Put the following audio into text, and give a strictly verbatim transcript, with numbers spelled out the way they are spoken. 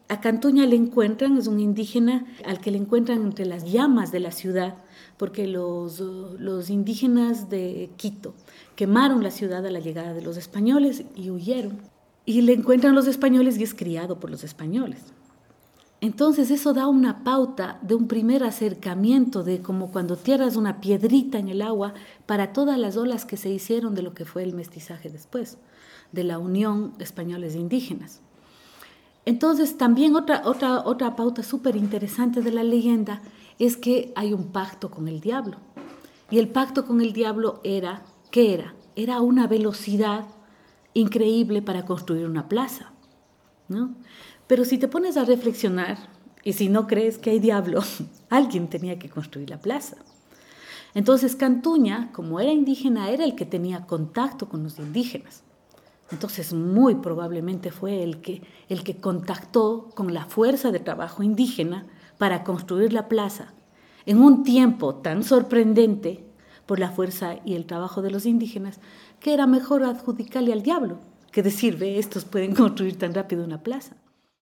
A Cantuña le encuentran, es un indígena al que le encuentran entre las llamas de la ciudad, porque los, los indígenas de Quito quemaron la ciudad a la llegada de los españoles y huyeron. Y le encuentran los españoles y es criado por los españoles. Entonces eso da una pauta de un primer acercamiento, de como cuando tiras una piedrita en el agua para todas las olas que se hicieron de lo que fue el mestizaje después, de la unión españoles e indígenas. Entonces también otra, otra, otra pauta súper interesante de la leyenda es que hay un pacto con el diablo. Y el pacto con el diablo era, ¿qué era? Era una velocidad increíble para construir una plaza, ¿no? Pero si te pones a reflexionar, y si no crees que hay diablo, alguien tenía que construir la plaza. Entonces Cantuña, como era indígena, era el que tenía contacto con los indígenas. Entonces muy probablemente fue el que, el que contactó con la fuerza de trabajo indígena para construir la plaza en un tiempo tan sorprendente por la fuerza y el trabajo de los indígenas, que era mejor adjudicarle al diablo que decir, ve, estos pueden construir tan rápido una plaza.